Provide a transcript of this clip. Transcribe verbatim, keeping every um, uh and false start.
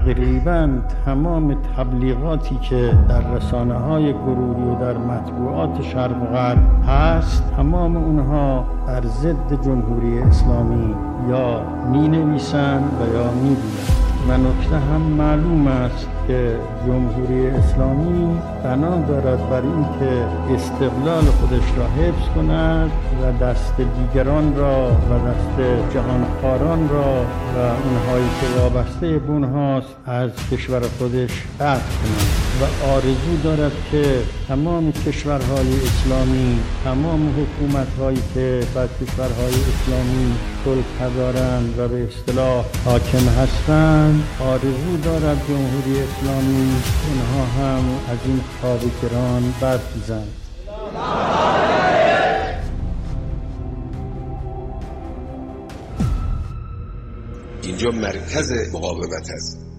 تقریباً تمام تبلیغاتی که در رسانه‌های گروهی و در مطبوعات شرق و غرب هست، تمام اونها بر ضد جمهوری اسلامی یا می‌نویسند و یا می‌گویند. و نکته هم معلوم است که جمهوری اسلامی بنا دارد بر این که استقلال خودش را حفظ کند و دست دیگران را و دست جهانخواران را و اونهایی که وابسته به اونهاست از کشور خودش قطع کند و آرزو دارد که تمام کشورهای اسلامی، تمام حکومت‌هایی که بر کشورهای اسلامی سلطه دارند و به اصطلاح حاکم هستند، آرزو دارد جمهوری اسلامی اونها هم از این خواب گران برخیزند. اینجا مرکز مقاومت است.